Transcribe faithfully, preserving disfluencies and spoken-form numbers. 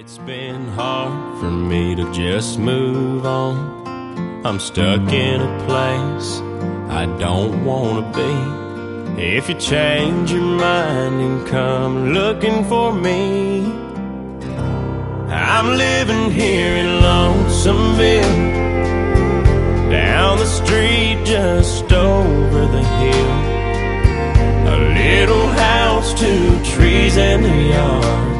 It's been hard for me to just move on. I'm stuck in a place I don't want to be. If you change your mind and come looking for me, I'm living here in Lonesomeville, down the street just over the hill. A little house, two trees and a yard,